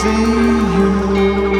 see you.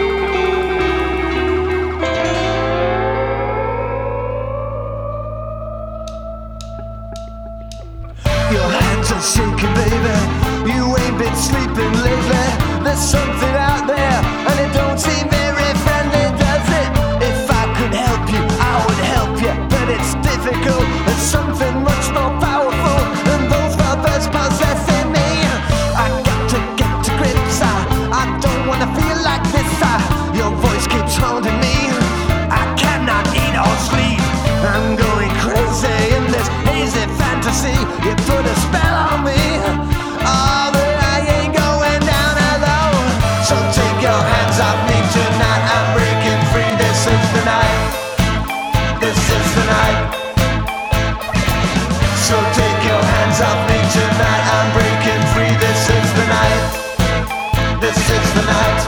Your hands are shaking, baby. You ain't been sleeping lately. There's something out there, and it don't seem very friendly, does it? If I could help you, I would help you, but it's difficult. There's something much more powerful than those brothers possessing me. I got to get to grips. I don't wanna feel like this. Your voice keeps haunting me. I cannot eat or sleep. I'm going crazy in this hazy fantasy. You put a spell on me. Oh, but I ain't going down alone. So take your hands off me tonight. I'm breaking free. This is the night. This is the night. So take your hands off me tonight. I'm breaking free. This is the night. This is the night.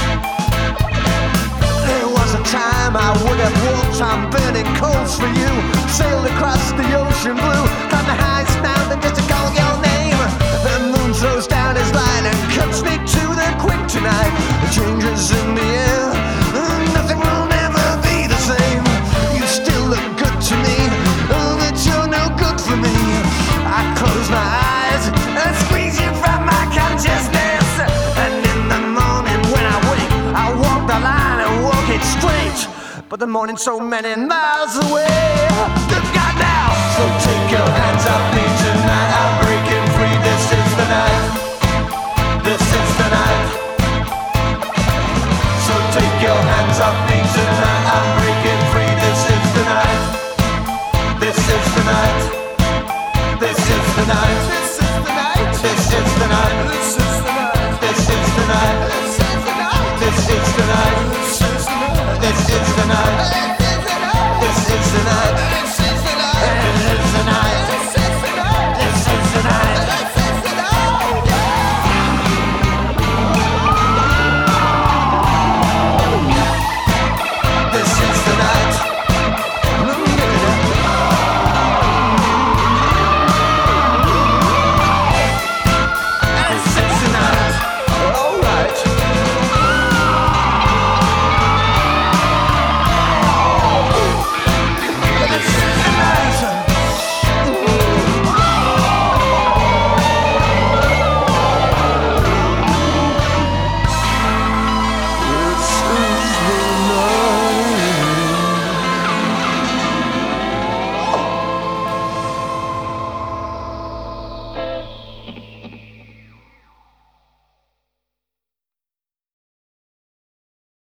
There was a time I would have walked on burning coals for you. Sailed across the ocean blue. Climbed the highest mountain just to call your name. The moon throws down his light and cuts me to the quick tonight. The changes in the air. Nothing will never be the same. You still look good to me. Oh, but you're no good for me. I close my eyes and squeeze you from my consciousness. And in the morning when I wake, I walk the line and walk it straight. But the morning's so many miles away. Good God now. So take your hands off me tonight. I'm breaking free. This is the night. This is the night. So take your hands off me tonight. I'm breaking free. This is the night. This is the night. This is the night. This is the night. This is the night. This is the night. This is the night. This is the night. This is the night. This is the night. This is the night.